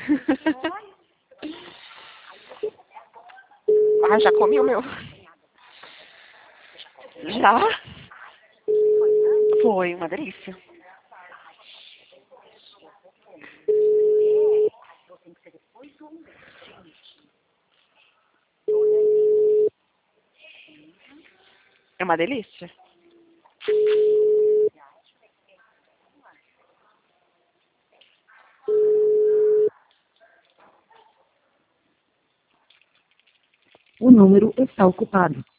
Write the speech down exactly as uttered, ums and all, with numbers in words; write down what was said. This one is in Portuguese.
Ah, já comi o meu. Já? Foi uma delícia. É uma delícia. O número está ocupado.